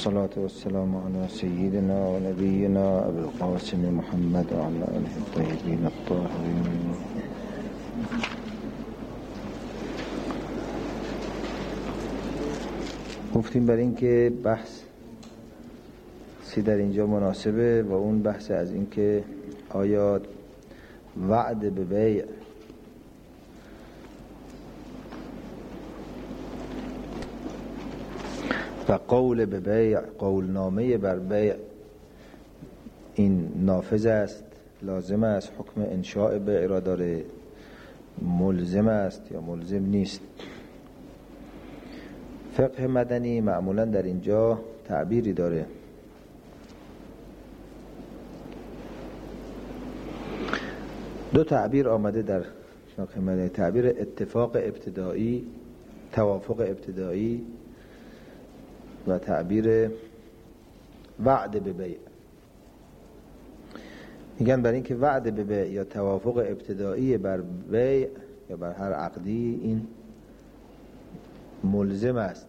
الصلاة والسلام على سيدنا ونبينا أبي القاسم محمد وعلى آله الطيبين الطاهرين. گفتیم برای این که بحث در اینجا مناسبه و اون بحث از این که آیا وعد به بیع و قول به بیع، قولنامه بر بیع، این نافذ است، لازم است، حکم انشاء بیع را داره، ملزم است یا ملزم نیست. فقه مدنی معمولا در اینجا تعبیری داره. دو تعبیر آمده در فقه مدنی: تعبیر اتفاق ابتدایی، توافق ابتدایی، و تعبیر وعد به بیع. میگن برای اینکه وعد به بیع یا توافق ابتدایی بر بیع یا بر هر عقدی این ملزم است.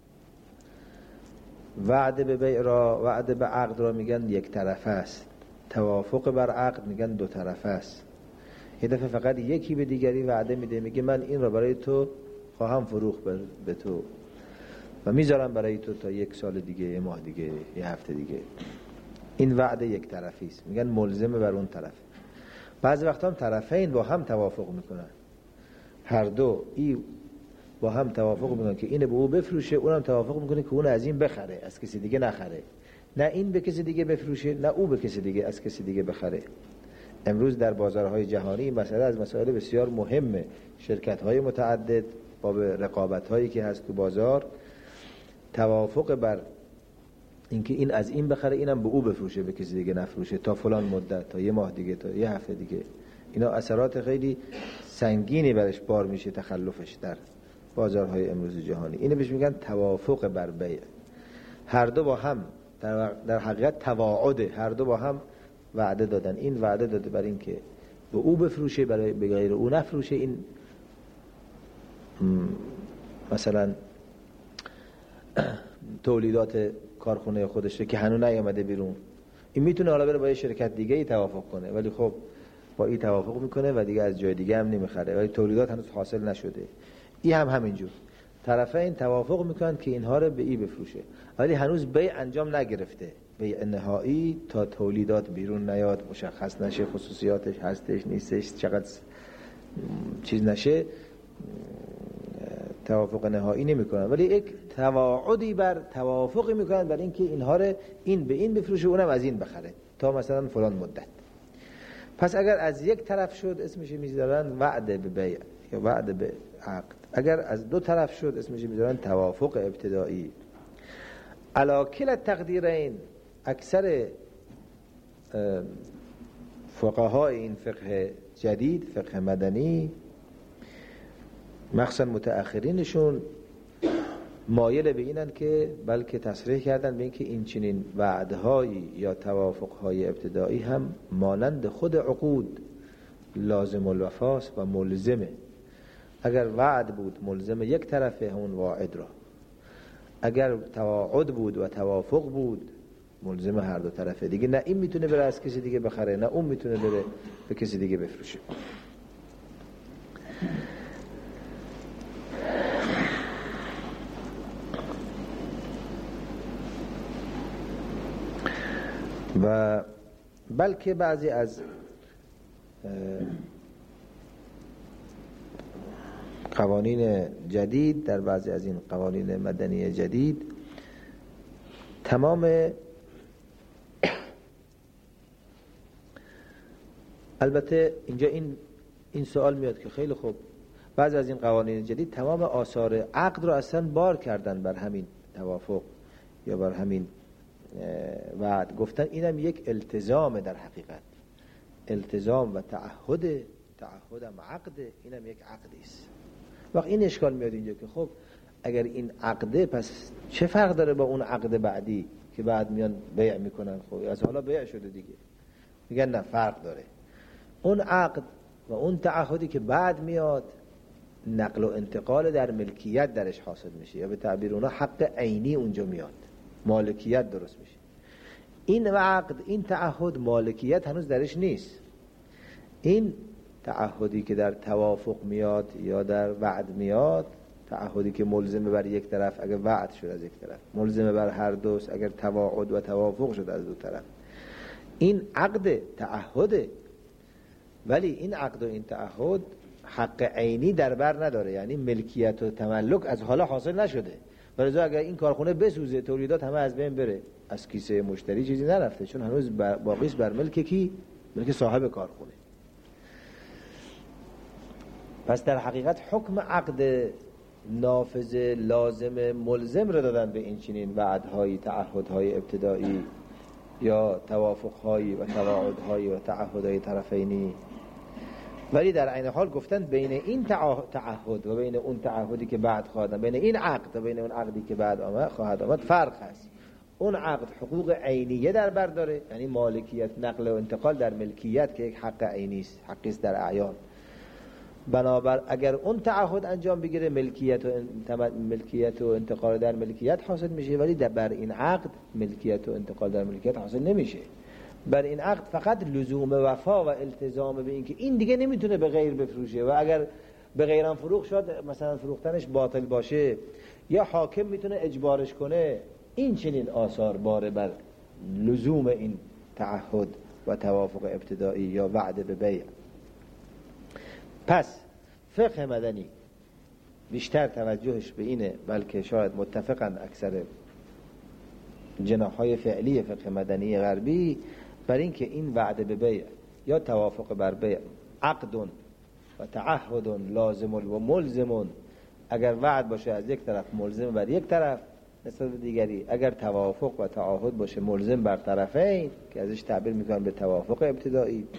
وعد به بیع را، وعد به عقد را میگن یک طرفه است. توافق بر عقد میگن دو طرفه است. یه دفعه فقط یکی به دیگری وعده میده، میگه من این را برای تو خواهم فروخت به تو و میذارم برای تو تا یک سال دیگه، یه ماه دیگه، یه هفته دیگه. این وعده یک طرفی است، میگن ملزمه بر اون طرف. بعضی وقتا هم طرفین با هم توافق میکنن، هر دو ای با هم توافق میکنن که اینه به او بفروشه، اونم توافق میکنه که اون از این بخره، از کسی دیگه نخره. نه این به کسی دیگه بفروشه، نه او به کسی دیگه از کسی دیگه بخره. امروز در بازارهای جهانی این مسئله از مسائل بسیار مهمه. شرکت‌های متعدد با رقابت‌هایی که هست تو بازار، توافق بر اینکه این از این بخره، اینم به او بفروشه، به کسی دیگه نفروشه تا فلان مدت، تا یه ماه دیگه، تا یه هفته دیگه. اینا اثرات خیلی سنگینی برش بار میشه تخلفش در بازارهای امروز جهانی. اینو بهش میگن توافق بر بیع. هر دو با هم در حقیقت تواعده، هر دو با هم وعده دادن. این وعده داده برای اینکه به او بفروشه، برای به غیر او نفروشه. این مثلا تولیدات کارخونه خودشه که هنوز نیامده بیرون، این میتونه حالا بره با یه شرکت دیگه ای توافق کنه، ولی خب با این توافق میکنه و دیگه از جای دیگه هم نمیخره، ولی تولیدات هنوز حاصل نشده. این هم همینجور طرفین توافق میکنن که اینها رو به ای بفروشه، ولی هنوز بیع انجام نگرفته. بیع نهایی تا تولیدات بیرون نیاد، مشخص نشه خصوصیاتش هستش نیستش، چقدر چیز نشه، توافق نهایی نمیکنن، ولی یک تواعدی بر توافقی میکنن بر اینکه اینها رو این به این بفروشه، اونم از این بخره تا مثلا فلان مدت. پس اگر از یک طرف شد اسمش میذارن وعد به بیع یا وعد به عقد. اگر از دو طرف شد اسمش میذارن توافق ابتدایی. علی کل التقدیرین، اکثر فقهای این فقه جدید، فقه مدنی، مخصوصا متأخرینشون، مایل به اینن که بلکه تصریح کردن به این که این چنین وعدهایی یا توافقهای ابتدایی هم مانند خود عقود لازم الوفاست و ملزمه. اگر وعد بود ملزم یک طرفه، همون واعد را. اگر تواعد بود و توافق بود ملزم هر دو طرفه دیگه. نه این میتونه بره از کسی دیگه بخره، نه اون میتونه بره به کسی دیگه بفروشه. و بلکه بعضی از قوانین جدید، در بعضی از این قوانین مدنی جدید، تمام، البته اینجا این سوال میاد که خیلی خوب، بعضی از این قوانین جدید تمام آثار عقد رو اصلا بار کردن بر همین توافق یا بر همین وعد. گفتن اینم یک التزام، در حقیقت التزام و تعهدم عقده، اینم یک عقدی است. وقت این اشکال میاد اینجا که خب اگر این عقده، پس چه فرق داره با اون عقد بعدی که بعد میان بیع میکنن؟ خب از حالا بیع شده دیگه. میگن نه، فرق داره. اون عقد و اون تعهدی که بعد میاد، نقل و انتقال در ملکیت درش حاصل میشه، یا به تعبیر اونا حق عینی اونجا میاد. مالکیت درست میشه. این عقد، این تعهد مالکیت هنوز درش نیست. این تعهدی که در توافق میاد یا در وعد میاد، تعهدی که ملزمه بر یک طرف اگر وعد شد از یک طرف، ملزمه بر هر دوست اگر تواعد و توافق شد از دو طرف، این عقد تعهده. ولی این عقد و این تعهد حق عینی در بر نداره، یعنی ملکیت و تملک از حالا حاصل نشده. ولذا اگر این کارخونه بسوزه، تولیدات همه از بین بره، از کیسه مشتری چیزی نرفته، چون هنوز باقیش بر ملک کی؟ ملک صاحب کارخونه. پس در حقیقت حکم عقد نافذ لازم ملزم رو دادن به این چنین وعدهای، تعهدهای ابتدایی یا توافقهای و تواعدهای و تعهدهای طرفینی. ولی در عین حال گفتن بین این تعهد و بین اون تعهدی که بعد خواهد آمد، بین این عقد و بین اون عقدی که بعد خواهد آمد فرق هست. اون عقد حقوق عینیه در بر داره، یعنی مالکیت، نقل و انتقال در ملکیت که یک حق عینی است، حقی است در اعیان. بنابر اگر اون تعهد انجام بگیره، ملکیت و انتقال در ملکیت حاصل میشه، ولی بر این عقد ملکیت و انتقال در ملکیت حاصل نمیشه. بر این عقد فقط لزوم وفا و التزام به این که این دیگه نمیتونه به غیر بفروشه و اگر به غیرم فروخت شد مثلا فروختنش باطل باشه یا حاکم میتونه اجبارش کنه، این چنین آثار باره بر لزوم این تعهد و توافق ابتدایی یا وعده به بیع. پس فقه مدنی بیشتر توجهش به اینه، بلکه شاید متفقن اکثر جناح‌های فعلی فقه مدنی غربی، بر این که این وعده به بیع یا توافق بر بیع عقد و تعهد لازم و ملزم، اگر وعد باشه از یک طرف ملزم بر یک طرف نسبت به دیگری، اگر توافق و تعهد باشه ملزم بر طرفین که ازش تعبیر میکنن به توافق ابتدایی،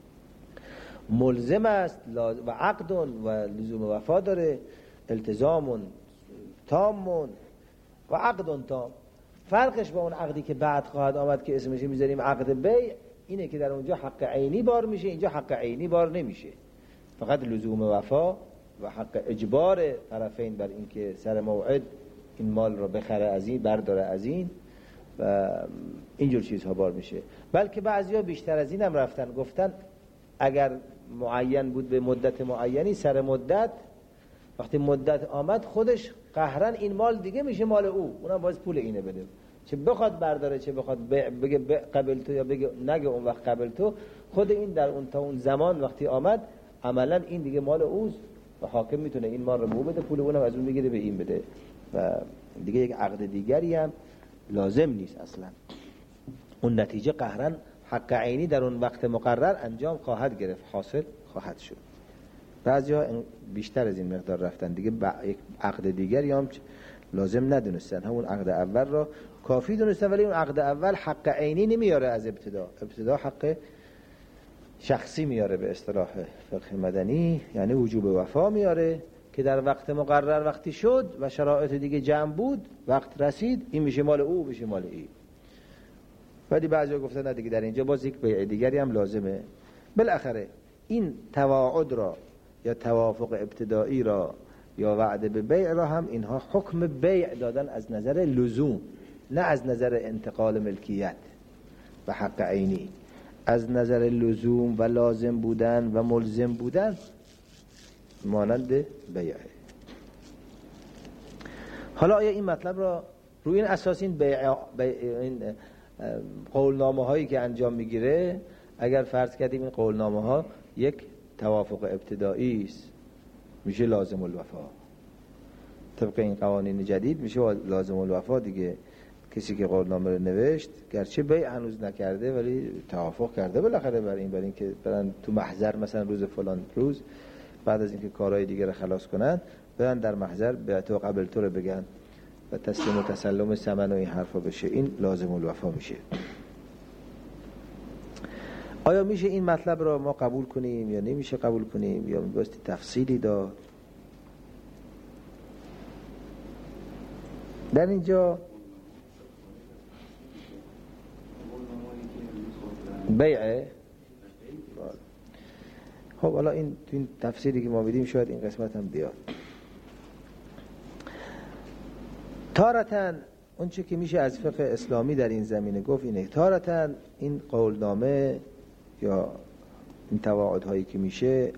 ملزم است و عقد و لزوم وفا داره، التزام تام و عقد تام. فرقش با اون عقدی که بعد خواهد آمد که اسمش میذاریم عقد بیع اینه که در اونجا حق عینی بار میشه، اینجا حق عینی بار نمیشه، فقط لزوم وفا و حق اجبار طرفین بر اینکه سر موعد این مال رو بخره از این، برداره از این و اینجور چیزها بار میشه. بلکه بعضیا بیشتر از این هم رفتن، گفتن اگر معین بود به مدت معینی، سر مدت وقتی مدت آمد خودش قهرن این مال دیگه میشه مال او، اونم باید پول اینه بده، چه بخواد برداره چه بخواد بگه قبل تو یا بگه نگه اون وقت قبل تو، خود این در اون تا اون زمان وقتی آمد عملا این دیگه مال اوست و حاکم میتونه این مال رو به او بده، پول اونم از اون بگیره به این بده و دیگه یک عقد دیگری هم لازم نیست اصلا. اون نتیجه قهرن حق عینی در اون وقت مقرر انجام خواهد گرفت، حاصل خواهد شد. بعضی‌ها بیشتر از این مقدار رفتن دیگه، یک عقد دیگری هم لازم ندونستن، همون عقد اول را کافی دونستن، ولی اون عقد اول حق عینی نمیاره از ابتدا حق شخصی میاره به اصطلاح فقه مدنی، یعنی وجوب وفا میاره که در وقت مقرر وقتی شد و شرایط دیگه جمع بود، وقت رسید، این میشه مال او، میشه مال این. ولی بعضیا گفتن نه دیگه در اینجا باز یک بیع دیگری هم لازمه. بالاخره این تواعد را یا توافق ابتدایی را یا وعده به بیع را هم اینها حکم بیع دادن از نظر لزوم، نه از نظر انتقال ملکیت و حق عینی، از نظر لزوم و لازم بودن و ملزم بودن مانند بیعه. حالا آیا این مطلب را روی این اساس این این قولنامه هایی که انجام میگیره، اگر فرض کردیم این قولنامه ها یک توافق ابتدایی است، میشه لازم الوفا طبق این قوانین جدید، میشه لازم الوفا دیگه. کسی که قولنامه رو نوشت گرچه بیع هنوز نکرده ولی توافق کرده بالاخره بر این که برن تو محضر مثلا روز فلان روز بعد از اینکه کارهای دیگه رو خلاص کنن برن در محضر به تو قبل تو رو بگن و تسلیم و تسلم ثمن و این حرفا بشه، این لازم الوفا میشه. آیا میشه این مطلب را ما قبول کنیم یا نمیشه قبول کنیم یا بایستی تفصیلی داد؟ در اینجا بیعه. خب حالا این تو این تفسیری که ما بدیم شاید این قسمت هم بیاد. تارتاً اون چه که میشه از فقه اسلامی در این زمینه گفت اینه، تارتاً این قولنامه یا این تواعدهایی که میشه،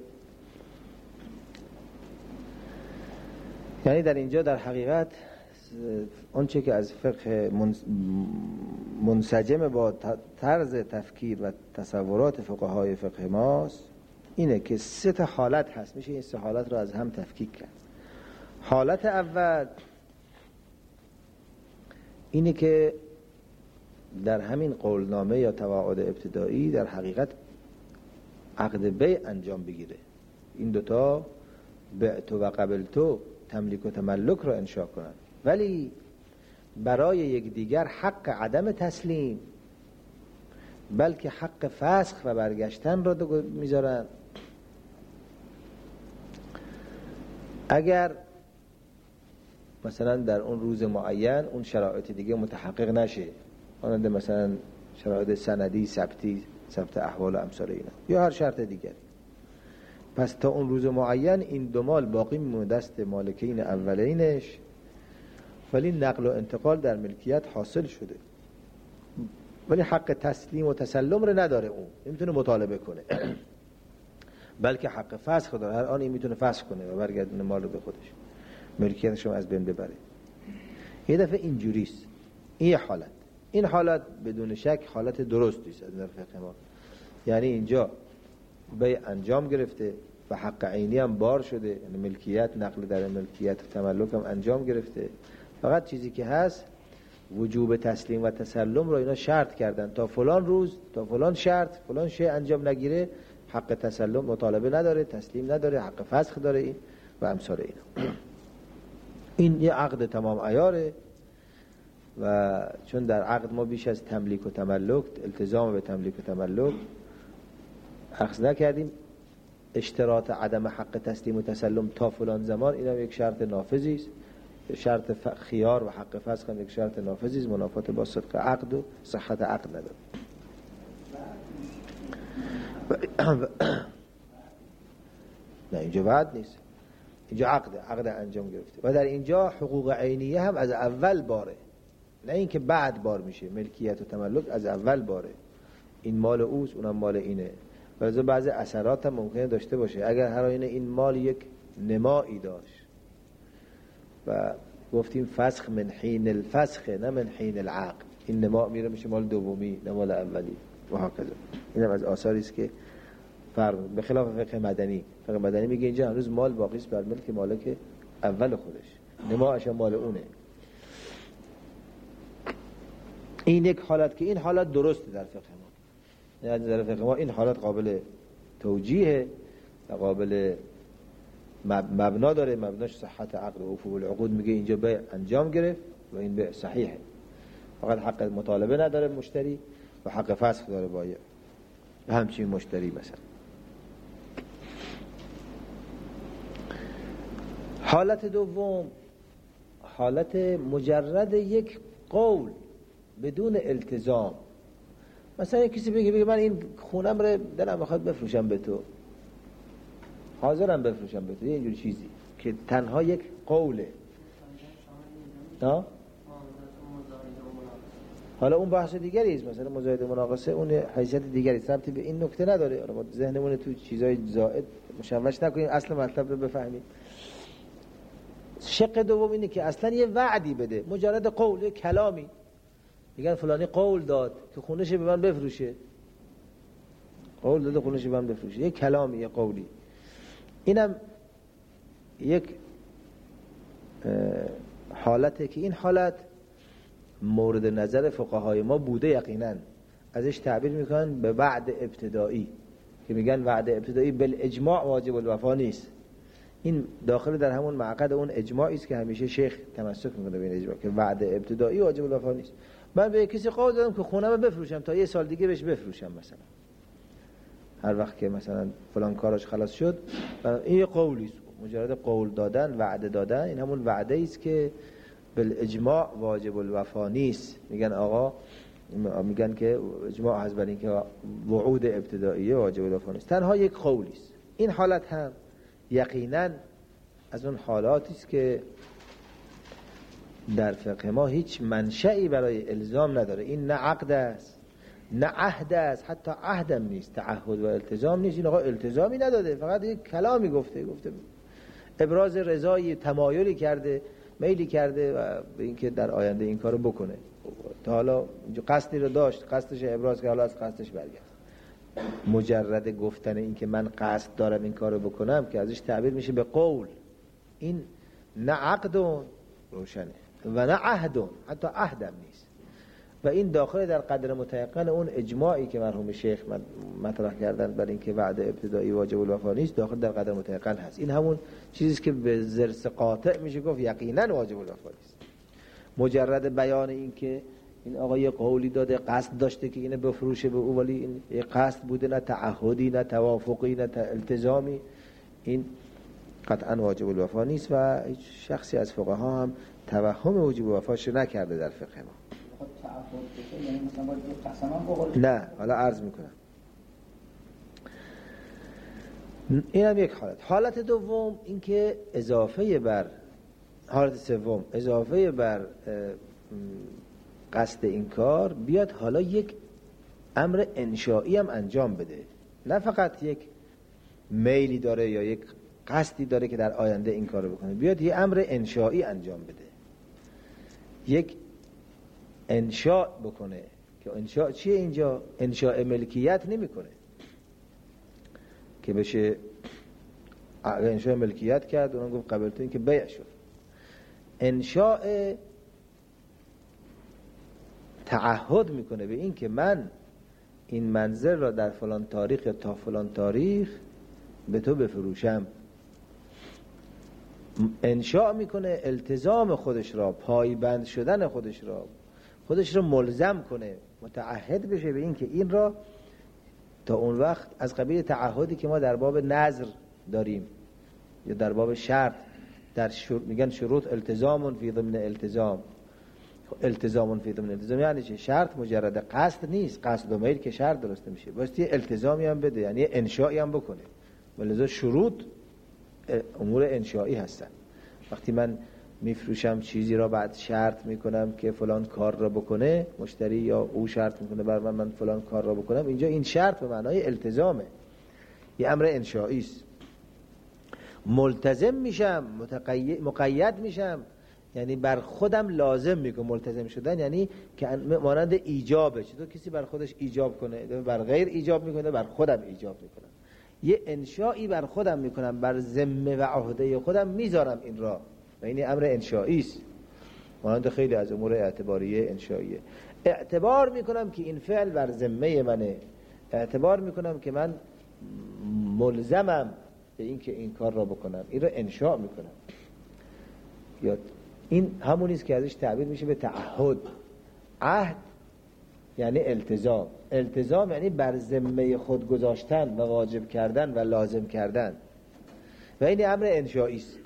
یعنی در اینجا در حقیقت اون چه که از فقه منسجم با طرز تفکیر و تصورات فقهای فقه ماست اینه که 3 حالت هست، میشه این 3 حالت رو از هم تفکیک کرد. حالت اول اینه که در همین قولنامه یا تواعد ابتدایی در حقیقت عقد بیع انجام بگیره، این دوتا بعتو و قبلتو تملیک و تملک رو انشاء کنن، ولی برای یک دیگر حق عدم تسلیم بلکه حق فسخ و برگشتن رو میذارن. اگر مثلا در اون روز معین اون شرایط دیگه متحقق نشه، مانند مثلا شرایط سندی، ثبت احوال و امثال اینا یا هر شرط دیگری، پس تا اون روز معین این 2 مال باقی میمونه دست مالکین اولینش، ولی نقل و انتقال در ملکیت حاصل شده، ولی حق تسلیم و تسلم رو نداره، اون نمیتونه مطالبه کنه بلکه حق فسخ داره، هر آن این میتونه فسخ کنه و برگردونه مال رو به خودش، ملکیتش رو از بین ببره. یه دفعه اینجوریست این حالت، این حالت بدون شک حالت درستی است از نظر فقه ما، یعنی اینجا بیع انجام گرفته و حق عینی هم بار شده، یعنی ملکیت، نقل در ملکیت و تملک هم انجام گرفته، فقط چیزی که هست وجوب تسلیم و تسلم رو اینا شرط کردن، تا فلان روز، تا فلان شرط، فلان شی انجام نگیره حق تسلم مطالبه نداره، تسلیم نداره، حق فسخ داره این و امثال اینا. این یه عقد تمام عیاره و چون در عقد ما بیش از تملیک و تملک، التزام به تملیک و تملک اخذ نکردیم، اشتراط عدم حق تسلیم و تسلم تا فلان زمان این هم یک شرط نافذی است، شرط خیار و حق فسخ هم یک شرط نافذی است، منافات با صدق عقد و صحت عقد نداره. نه اینجا بعد نیست، اینجا عقد انجام گرفته و در اینجا حقوق عینیه هم از اول باره، نه اینکه بعد بار میشه، ملکیت و تملک از اول باره، این مال اوست اونم مال اینه، ولی بعضی اثرات هم ممکنه داشته باشه. اگر هر آینه این مال یک نمایی داشت و گفتیم فسخ من حین الفسخ نه من حین العقد، این نما میره میشه مال دومی نه مال اولی و هكذا. اینم از آثاری است که فرق به خلاف فقه مدنی. فقه مدنی میگه اینجا هنوز مال باقی است بر ملک مالک اول خودش، نماش مال اونه. این یک حالت که این حالت درسته در فقه ما، یعنی در فقه ما این حالت قابل توجیه و قابل مبنا داره، مبناش صحت عقد و وفو العقود، میگه اینجا بیع انجام گرفت و این بیع صحیحه، فقط حق مطالبه نداره مشتری و حق فسخ داره بایع همچین مشتری. مثلا حالت دوم حالت مجرد یک قول بدون التزام، مثلا کسی بگه من این خونم رو دلم میخواد بفروشم به تو، حاضرم بفروشم به تو، اینجور چیزی که تنها یک قوله. حالا اون بحث دیگری است، مثلا مزایده مناقصه اون حیثیت دیگری است، ربطی به این نکته نداره. حالا ما ذهنمون تو چیزای زائد مشوش نکنیم، اصل مطلب رو بفهمیم. شق دوم اینه که اصلا یه وعدی بده، مجرد قول، یه کلامی، میگن فلانی قول داد که خونش به من بفروشه، قول داده خونش به من بفروشه، یه کلامی، یه قولی. اینم یک حالته که این حالت مورد نظر فقهای ما بوده، یقینا ازش تعبیر میکنن به وعد ابتدایی، که میگن وعد ابتدایی بالاجماع واجب الوفا نیست. این داخل در همون معقد اون اجماعی است که همیشه شیخ تمسک میکنه به این اجماع که وعد ابتدایی واجب الوفا نیست. من به کسی قول دادم که خونه‌مو بفروشم تا یه سال دیگه بهش بفروشم، مثلا هر وقت که مثلا فلان کاراش خلاص شد، این قولی است، مجرد قول دادن، وعده دادن، این همون وعده است که بالاجماع واجب الوفا نیست. میگن آقا، میگن که اجماع هست بر این که وعود ابتدائیه واجب الوفا نیست، تنها یک قولی است. این حالت هم یقینا از اون حالاتی است که در فقه ما هیچ منشئی برای الزام نداره. این نه عقد است نه عهد است، حتی عهدم نیست، تعهد و التزام نیست. این آقا التزامی نداده، فقط یک کلامی گفته ابراز رضایی، تمایلی کرده، میلی کرده و به اینکه در آینده این کارو بکنه. تا حالا قصدی رو داشت، قصدش ابراز کرد، حالا از قصدش برگشت. مجرد گفتن این که من قصد دارم این کارو بکنم که ازش تعبیر میشه به قول، این نه عقد روشنه و نه عهد، حتی عهدم نیست. و این داخل در قدر متيقن اون اجماعی که مرحوم شیخ مطرح کردن بر این که وعده ابتدایی واجب الوفا نیست، داخل در قدر متيقن هست. این همون چیزی که به ضرس قاطع میشه گفت یقینا واجب الوفا نیست. مجرد بیان این که این آقا یه قولی داده، قصد داشته که اینو بفروشه به او، ولی این یه قصد بوده، نه تعهدی نه توافقی نه التزامی، این قطعا واجب الوفا نیست و هیچ شخصی از فقها هم توهم وجوب وفاش نکرده در فقه ما. یعنی مثلا باید قسمم بخوره؟ نه، حالا عرض میکنم. این هم یک حالت. حالت دوم این که اضافه بر حالت سوم، اضافه بر قصد این کار بیاد حالا یک امر انشائی هم انجام بده، نه فقط یک میلی داره یا یک قصدی داره که در آینده این کارو بکنه، بیاد یه امر انشائی انجام بده، یک انشاء بکنه. که انشاء چیه اینجا؟ انشاء ملکیت نمیکنه که بشه انشاء ملکیت کرد، اون گفت قبلت این که بیع شد. انشاء تعهد میکنه به این که من این منزل را در فلان تاریخ یا تا فلان تاریخ به تو بفروشم. انشاء میکنه التزام خودش را، پایبند شدن خودش را ملزم کنه، متعهد بشه به این که این را تا اون وقت از قبیل تعهدی که ما در باب نذر داریم یا در باب شرط، در میگن شروط التزام فی ضمن التزام. التزام فی ضمن التزام یعنی چه؟ شرط مجرد قصد نیست، قصد و میل که شرط درست میشه، باستی التزامی هم بده، یعنی انشائی هم بکنه. ولذا شروط امور انشائی هستن. وقتی من میفروشم چیزی را، بعد شرط میکنم که فلان کار را بکنه مشتری، یا او شرط میکنه بر من فلان کار را بکنم، اینجا این شرط به معنای التزامه، یه امر انشائی است. ملتزم میشم، مقید میشم، یعنی بر خودم لازم میکنم. ملتزم شدن یعنی که مانند ایجابه، چطور کسی بر خودش ایجاب کنه، بر غیر ایجاب میکنه، بر خودم ایجاب میکنم. یه انشائی بر خودم میکنم، بر ذمه و عهده خودم میذارم این را، و این امر انشائی است. مانند خیلی از امور اعتباریه انشائیه. اعتبار میکنم که این فعل بر ذمه منه، اعتبار میکنم که من ملزمم به این که این کار را بکنم، این را انشاء میکنم. یا این همونی است که ازش تعبیر میشه به تعهد. عهد یعنی التزام، التزام یعنی بر ذمه خود گذاشتن و واجب کردن و لازم کردن، و این امر انشائی است.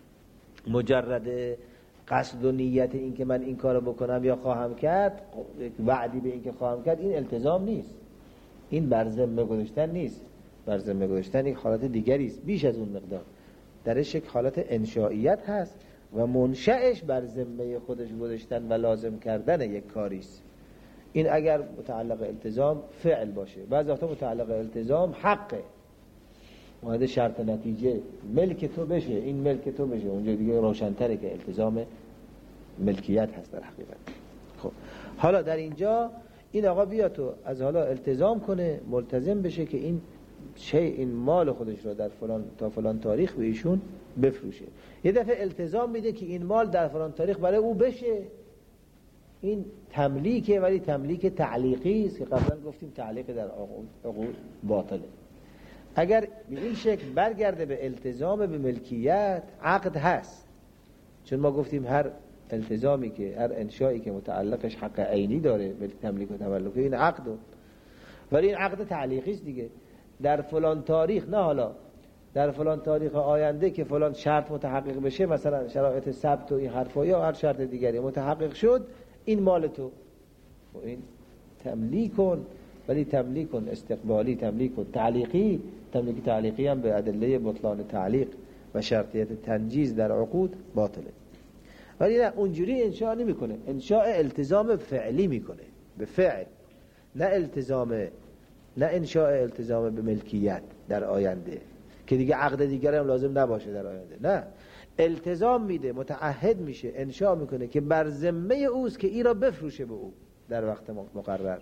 مجرد قصد و نیت این که من این کارو بکنم یا خواهم کرد، وعدی به این که خواهم کرد، این التزام نیست، این بر ذمه گذاشتن نیست. بر ذمه گذاشتن یک حالت دیگری است، بیش از اون مقدار. درش یک حالت انشائیت هست و منشأش بر ذمه خودش گذاشتن و لازم کردن یک کاری است. این اگر متعلق التزام فعل باشه، بعضی وقتا متعلق التزام حقه، مورد شرط نتیجه ملک تو بشه، این ملک تو بشه، اونجا دیگه روشن‌تره که التزام ملکیت هست در حقیقت. خب حالا در اینجا این آقا بیا تو از حالا التزام کنه، ملتزم بشه که این مال خودش رو در فلان تا فلان تاریخ به ایشون بفروشه. یه دفعه التزام میده که این مال در فلان تاریخ برای او بشه. این تملیکه، ولی تملیک تعلیقی است که قبلا گفتیم تعلیق در عقود باطله. اگر به این شکل برگرده به التزام به ملکیت، عقد هست. چون ما گفتیم هر التزامی که هر انشایی که متعلقش حق عینی داره به تملیک و تملک، این عقد، ولی این عقد تعلیقی است دیگه. در فلان تاریخ، نه حالا در فلان تاریخ آینده که فلان شرط متحقق بشه، مثلا شرایط ثبت و این حرفا یا هر شرط دیگری متحقق شد، این مال تو. و این تملیک کن، ولی تملیک کن استقبالی، تملیک کن تعلیقی. تملیک تعلیقی هم به ادله بطلان تعلیق و شرطیت تنجیز در عقود باطله. ولی نه اونجوری انشاء نمیکنه، انشاء التزام فعلی میکنه به فعل، نه انشاء التزام به ملکیت در آینده که دیگه عقد دیگر هم لازم نباشه در آینده. نه، التزام میده، متعهد میشه، انشاء میکنه که بر ذمه اوست که این را بفروشه به او در وقت مقرر.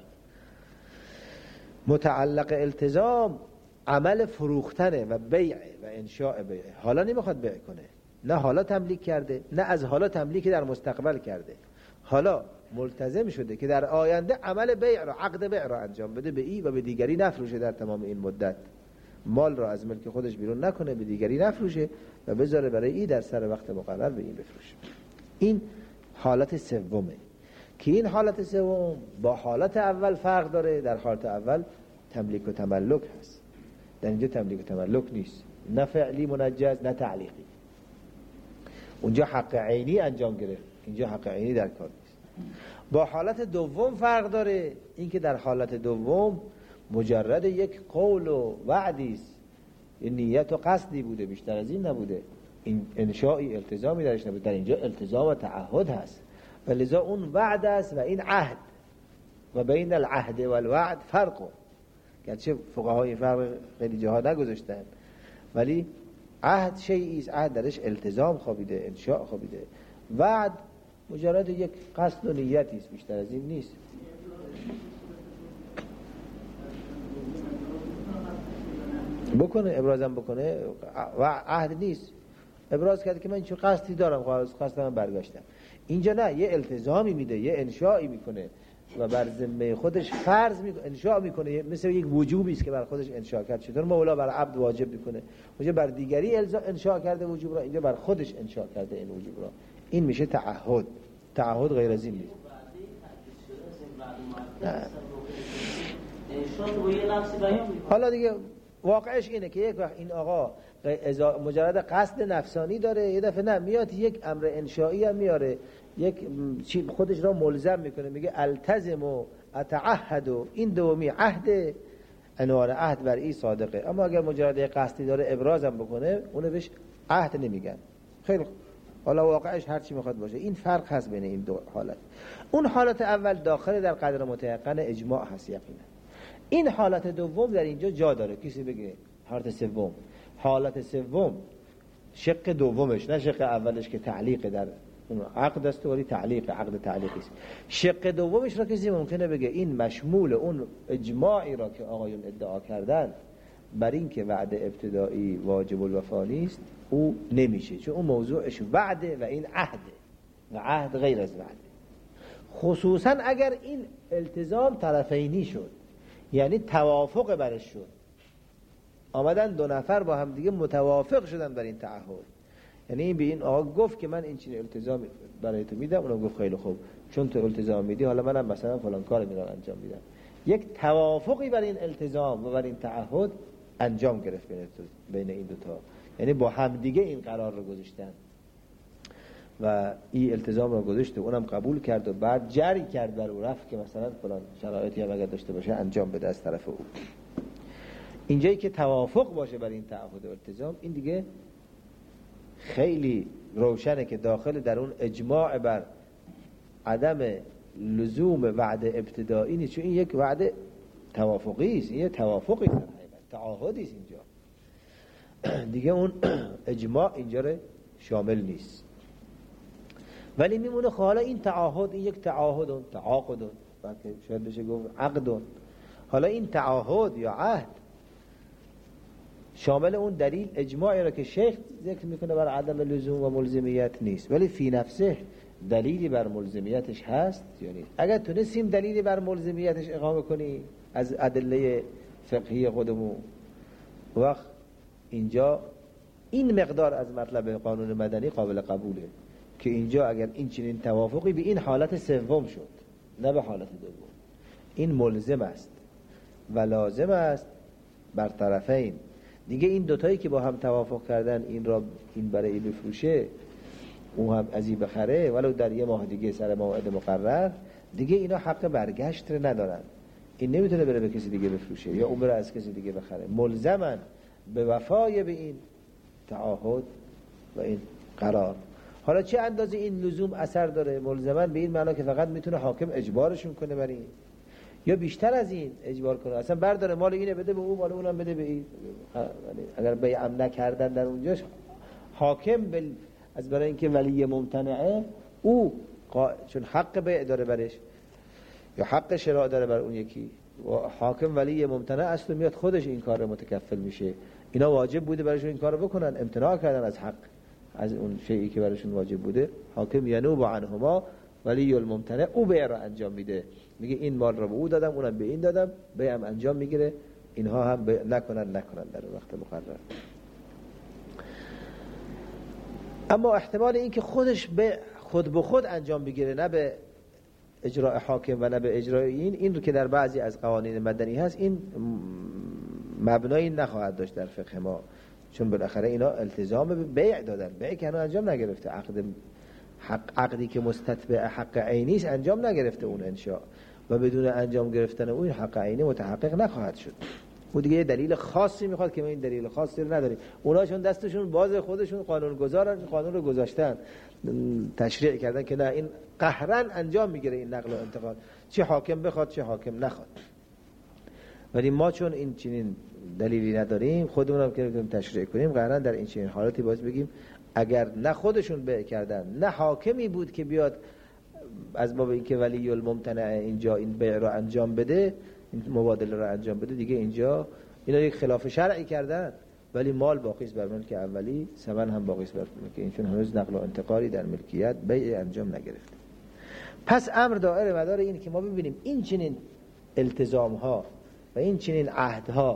متعلق التزام عمل فروختنه و بیعه و انشاء بیعه. حالا نمیخواد بیع کنه، نه حالا تملیک کرده، نه از حالا تملیک در مستقبل کرده، حالا ملتزم شده که در آینده عمل بیع را، عقد بیع را انجام بده به این و به دیگری نفروشه. در تمام این مدت مال را از ملک خودش بیرون نکنه، به دیگری نفروشه و بذاره برای این در سر وقت مقرر به این بفروشه. این حالت سومه که این حالت سوم با حالت اول فرق داره. در حالت اول تملیک و تملک هست، در اینجا تملیک و تملک نیست، نه فعلی منجز نه تعلیقی. اونجا حق عینی انجام گرفت، اینجا حق عینی در کار نیست. با حالت دوم فرق داره، این که در حالت دوم مجرد یک قول و وعدی است، نیت و قصدی بوده، بیشتر از این نبوده، این انشائی التزامی درش نبوده. در اینجا التزام و تعهد هست و لذا اون وعد است و این عهد و بین العهد و الوعد فرق. گرچه فقهای فرق خیلی جاها نگذاشتن، ولی عهد شیئی است، عهد درش التزام خوابیده، انشاء خوابیده. وعد مجرد یک قصد و نیتی است، بیشتر از این نیست. بکنه ابرازم بکنه و عهد نیست، ابراز کرده که من چه قصدی دارم، قصدم برگشتم. اینجا نه، یه التزامی میده، یه انشائی میکنه و بر ذمه خودش فرض میکنه، انشاء میکنه، مثل یک وجوبی است که بر خودش انشاء کرد. چطور مولا بر عبد واجب میکنه، اونجا بر دیگری انشاء کرده وجوب را، اینجا بر خودش انشاء کرده این وجوب را. این میشه تعهد. تعهد غیر از این نیست. حالا دیگه واقعش اینه که یک وقت این آقا مجرد قصد نفسانی داره، یه دفعه نه میاد یک امر انشائی هم میاره، یک خودش را ملزم میکنه، میگه التزم و اتعهد، و این دومی عهد، عنوان عهد بر این صادقه. اما اگر مجرد قصدی داره ابرازم بکنه، اونو بهش عهد نمیگن. خیلی حالا واقعش هر چی میخواد باشه. این فرق هست بین این دو حالت. اون حالت اول داخل در قدر متيقن اجماع هست یقینا. این حالت دوم در اینجا جا داره. کسی بگه حالت سوم، حالت سوم شق دومش، نه شق اولش که تعلیق در اون عقد است ولی تعلیق، عقد تعلیقی است. شق دومش را کسی ممکنه بگه این مشمول اون اجماعی را که آقایون ادعا کردن بر این که وعده ابتدایی واجب الوفا نیست، او نمیشه، چون اون موضوعش وعده و این عهده و عهد غیر از وعده. خصوصا اگر این التزام طرفینی شد، یعنی توافق برش شد، آمدن دو نفر با هم دیگه متوافق شدن بر این تعهد، یعنی این به این آقا گفت که من این چنین التزام برای تو میدم، اونم گفت خیلی خوب، چون تو التزام میدی حالا منم مثلا فلان کار میرم انجام میدم. یک توافقی بر این التزام و بر این تعهد انجام گرفت بین این دوتا، یعنی با هم دیگه این قرار رو گذاشتن و این التزام رو گذاشته، اونم قبول کرد و بعد جری کرد بر او، رفت که مثلا فلان شرایطی هم اگر داشته باشه انجام بده از طرف او. اینجایی که توافق باشه بر این تعهد و التزام، این دیگه خیلی روشنه که داخل در اون اجماع بر عدم لزوم وعده ابتدایی نیست، چون این یک وعده توافقی است، این توافقی است، تعهدی است. اینجا دیگه اون اجماع اینجا رو شامل نیست، ولی میمونه حالا این تعهد، این یک تعهد، تعاقد، بلکه شاید بشه گفت عقد. حالا این تعهد یا عهد شامل اون دلیل اجماعی را که شیخ ذکر میکنه بر عدم لزوم و ملزمیت نیست، ولی فی نفسه دلیلی بر ملزمیتش هست. یعنی اگر تونستیم دلیلی بر ملزمیتش اقامه کنی از ادله فقهی خودمون، وقت اینجا این مقدار از مطلب قانون مدنی قابل قبوله که اینجا اگر این چنین توافقی به این حالت سوم شد، نه به حالت دوم، این ملزم است و لازم است بر طرفین. دیگه این دوتایی که با هم توافق کردن این را این برای این بفروشه، اون هم از این بخره ولو در یه ماه دیگه سر موعد مقرر، دیگه اینا حق برگشت رو ندارن. این نمیتونه بره به کسی دیگه بفروشه یا اون بره از کسی دیگه بخره، ملزمن به وفای به این تعهد و این قرار. حالا چه اندازه این لزوم اثر داره؟ ملزما به این معنا که فقط میتونه حاکم اجبارشون کنه برای این، یا بیشتر از این اجبار کنه، اصلا برداره مال اینه بده به اون، مال اونم بده به این. اگر بیع نکردن در اونجاش حاکم از برای اینکه ولی ممتنعه او چون حق بیع داره برش یا حق شراء داره بر اون یکی، و حاکم ولی ممتنع است و میاد خودش این کار رو متکفل میشه. اینا واجب بوده برایشون این کار رو بکنن، امتناع کردن از حق، از اون شیئی که برایشون واجب بوده. حاکم ینوب عنهما ولی الممتنع او بیع رو انجام میده، میگه این مال رو به او دادم اونم به این دادم، بیع هم انجام میگیره. اینها هم نکنن در وقت مقرر. اما احتمال این که خودش به خود به خود انجام بگیره، نه به اجراء حاکم و نه به اجراء این رو که در بعضی از قوانین مدنی هست، این مبنایی نخواهد داشت در فقه ما، چون بالاخره اینا التزام به بیع دادن. بیع که هنوز انجام نگرفته، عقدی که مستتبع حق عینی است انجام نگرفته اون انشاء، و بدون انجام گرفتن اون حق عینی متحقق نخواهد شد. او دیگه یه دلیل خاصی میخواد که ما این دلیل خاصی رو نداریم. اونا چون دستشون باز خودشون قانون گذارن، قانون رو گذاشتن، تشریع کردن که نه این قهرن انجام میگیره این نقل و انتقال، چه حاکم بخواد چه حاکم نخواد. ولی ما چون این چنین دلیلی نداریم، خودمون هم که تشریع کنیم، قهرن در این چنین حالتی باز بگیم اگر نه خودشون بیع کردن، نه حاکمی بود که بیاد از باب اینکه ولی الممتنع اینجا این بیع رو انجام بده، این مبادله رو انجام بده، دیگه اینجا اینا یک خلاف شرعی کردن، ولی مال باقی است بر ملک اولی، ثمن هم باقی است بر ملک این، چون هنوز نقل و انتقالی در ملکیت بیع انجام نگرفته. پس امر دائره مدار این که ما ببینیم این چنین التزام ها و این چنین عهدها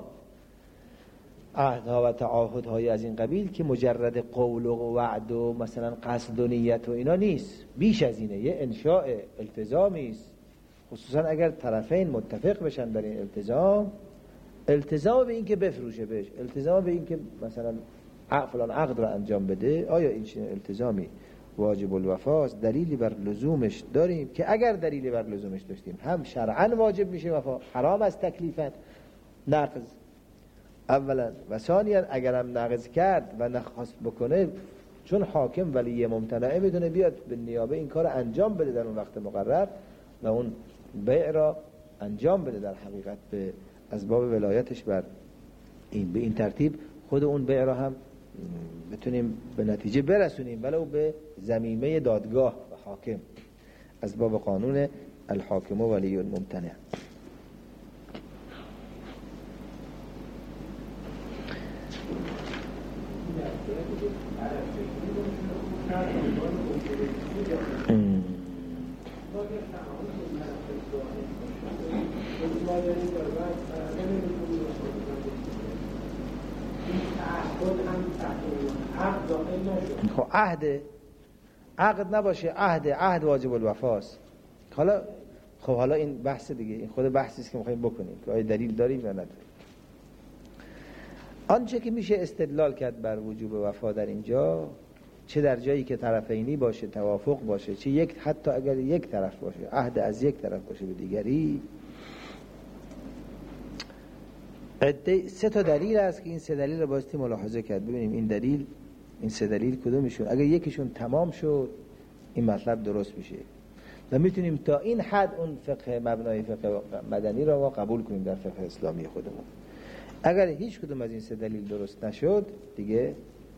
و تعاهدهای از این قبیل که مجرد قول و وعد و مثلا قصد و نیت و اینا نیست، بیش از اینه، یه انشاء التزامی است. خصوصا اگر طرفین متفق بشن در این التزام به این که بفروشه بهش، التزام به این که مثلا فلان عقد رو انجام بده، آیا این چنین التزامی واجب الوفاست؟ دلیلی بر لزومش داریم که اگر دلیلی بر لزومش داشتیم هم شرعاً واجب میشه وفا، حرام از تکلیفاً نقض اولا، و ثانیاً اگرم نقض کرد و نخواست بکنه، چون حاکم ولی ممتنعه میدونه بیاد به نیابه این کار انجام بده در اون وقت مقرر و اون بیع را انجام بده، در حقیقت به اسباب ولایتش بر این، به این ترتیب خود اون بیع را هم بتونیم به نتیجه برسونیم، ولو به ضمیمه دادگاه و حاکم، اسباب قانون الحاکم ولی الممتنع. خب عقد نباشه، عهد واجب الوفاست. حالا این بحث دیگه، این خود بحثی است که می‌خوایم بکنیم که آیا دلیل داریم یا نداریم. آنچه که میشه استدلال کرد بر وجوب وفا در اینجا، چه در جایی که طرفینی باشه، توافق باشه، چه حتی اگر یک طرف باشه، عهد از یک طرف باشه به دیگری، سه تا دلیل است که این سه دلیل رو بایستی ملاحظه کرد. ببینیم این سه دلیل کدومشون اگر یکیشون تمام شد این مطلب درست میشه و میتونیم تا این حد اون فقه مبنای فقه مدنی رو ما قبول کنیم در فقه اسلامی خودمون. اگر هیچ کدوم از این سه دلیل درست نشد، دیگه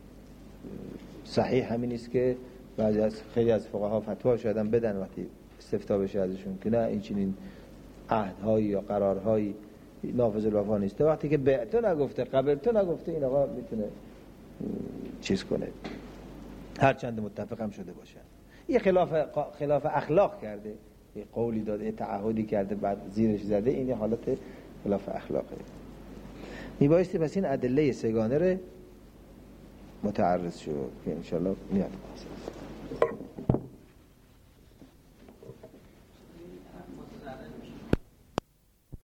صحیح همین است که خیلی از فقها فتوا شدن بدن وقتی استفتاء بشه ازشون که نه این چنین عهدهایی یا قرارهایی نافذ الوفا نیست، وقتی که بیعتو نگفته، قبلتو نگفته، این آقا میتونه چیز کنه، هر چند متفق هم شده باشن. یه خلاف اخلاق کرده، یه قولی داده، یه تعهدی کرده، بعد زیرش زده، این حالت خلاف اخلاقه. میبایستی پس این ادله سگانه رو متعرض شد که انشالله میاد.